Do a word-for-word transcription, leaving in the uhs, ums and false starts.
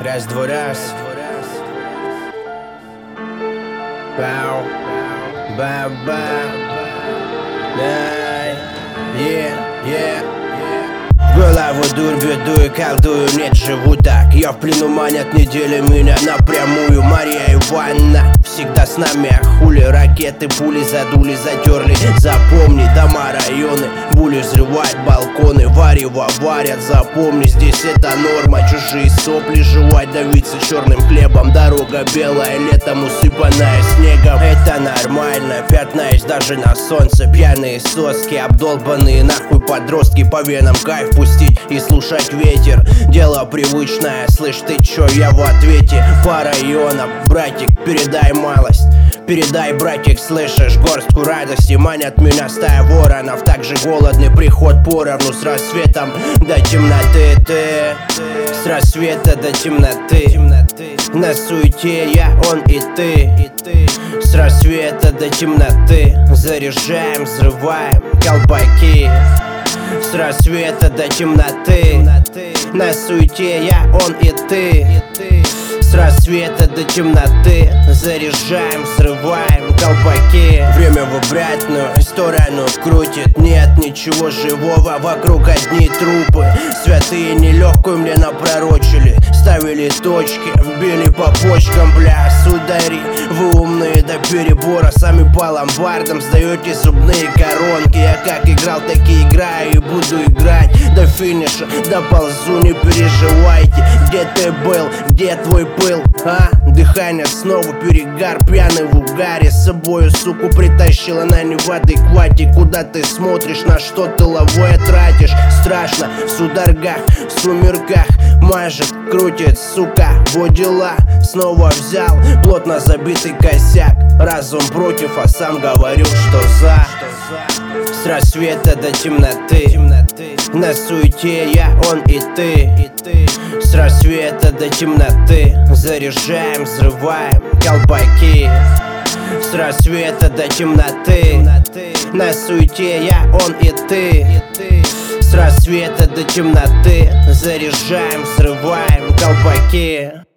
Раз, два, раз. Бау, ба-ба. Дай, е, е. В голову дурь веду и колдую, нет, живу так. Я в плену, манят недели меня напрямую. Мария Ивановна всегда с нами, а хули. Ракеты, пули задули, затерли. Запомни, дома, районы, були взрывают балконы. Варево варят, запомни, здесь это норма. Чужие сопли жевать, давиться черным хлебом. Дорога белая, летом усыпанная снегом. Это нормально, пятна есть даже на солнце. Пьяные соски, обдолбанные нахуй подростки. По венам кайф пустить и слушать ветер. Дело привычное, слышь ты чё, я в ответе. По районам, братик, передай малость. Передай, братик, слышишь, горстку радости. Манят меня стая воронов, так же голодный приход поровну. С рассветом до темноты ты, с рассвета до темноты. На суете я, он и ты. С рассвета до темноты заряжаем, взрываем колпаки. С рассвета до темноты. На суете я, он и ты. С рассвета до темноты заряжаем, взрываем колпаки. Время в обратную сторону крутит. Нет ничего живого, вокруг одни трупы. Святые нелегкую мне напророчили. Ставили точки, вбили по почкам. Бля, судари, вы умные до перебора. Сами по ломбардам сдаете зубные коронки. Я как играл, так и играю и буду играть до финиша. Доползу, не переживайте. Где ты был, где твой пыл, а? Дыхание снова перегар, пьяный в угаре. С собою суку притащила, на не в адеквате. Куда ты смотришь, на что тыловое тратишь? Страшно, в судорогах, в сумерках. Мажет, крутит, сука, во дела. Снова взял плотно забитый косяк. Разум против, а сам говорю, что за. С рассвета до темноты. На суете я, он и ты. С рассвета до темноты заряжаем, взрываем колпаки. С рассвета до темноты. На суете я, он и ты. С рассвета до темноты заряжаем, взрываем колпаки.